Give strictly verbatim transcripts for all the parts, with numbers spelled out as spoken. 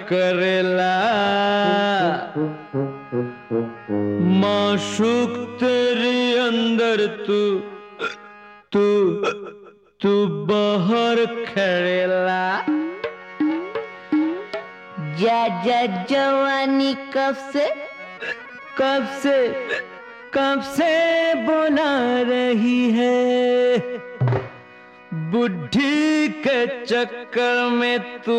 करेला माशूक तेरे अंदर तू तू तू बाहर खड़ेला। जा जा जवानी कब से कब से कब से बुला रही है, बुढ़ी के चक्कर में तू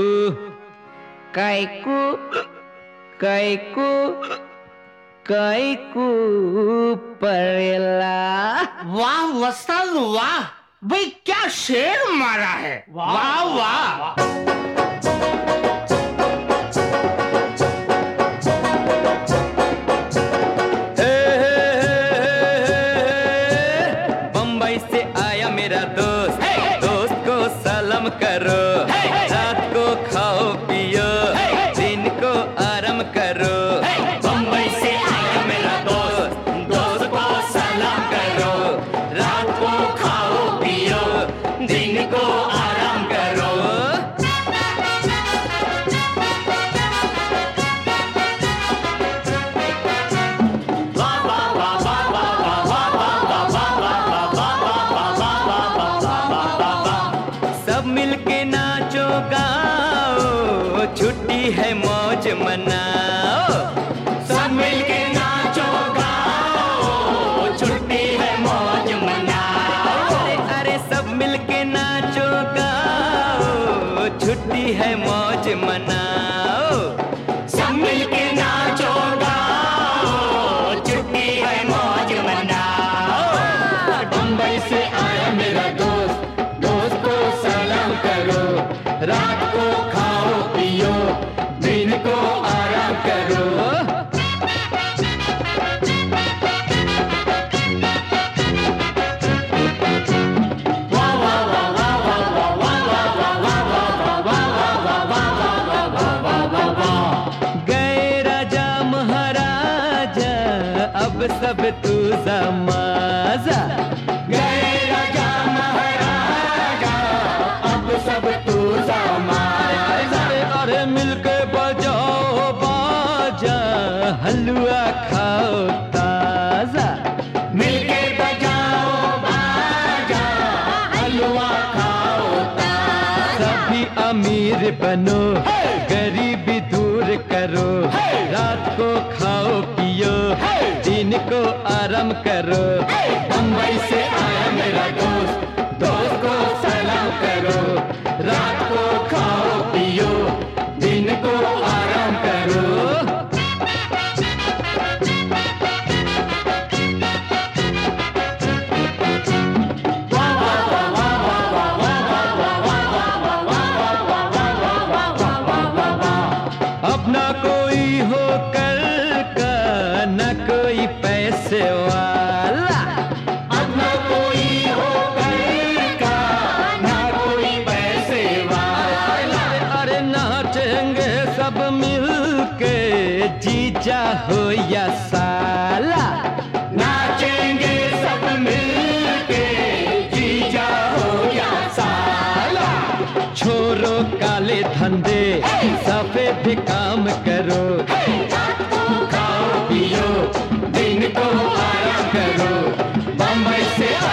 कैकू कैकू कैकू परेला। वाह वस्ताद वाह, भाई क्या शेर मारा है, वाह वाह। करो रात को खाओ पियो दिन को आराम करो। बम्बई से आया मेरा दोस्त, दोस्त को सलाम करो। रात को खाओ पियो दिन को आराम करो। मिलके नाचो गाओ छुट्टी है मौज मनाओ। सब मिलके नाचो गाओ छुट्टी है मौज मनाओ। अरे अरे सब मिलके नाचो गाओ छुट्टी है मौज मनाओ। सब मिलके नाचो गाओ छुट्टी है मौज मनाओ। बम्बई से आया मेरा दोस्त, दोस्त को सलाम करो। रात को खाओ पियो दिन को आराम करो। गए राजा महाराजा अब सब तू समाजा। गए राजा महाराजा अब सब तू समाजा। अरे मिलके बजाओ बाजा हलवा खाओ ताजा। मिलके बजाओ बाजा हलवा खाओ ताजा। सभी अमीर बनो गरीबी दूर करो। रात को खाओ पियो दिन को आराम करो। बम्बई से आया मेरा दोस्त, दोस्त को सलाम करो। रात को खाओ पियो दिन को आराम करो। अब ना कोई हो कल का न कोई पैसे वाला। अब न कोई हो कल का न कोई पैसे वाला। अरे नाचेंगे सब मिलके जीजा हो या साला। नाचेंगे सब मिलके जीजा हो या साला। छोरो काले धंधे सफेद काम करो। रात को खाओ पियो दिन को आराम करो। बम्बई से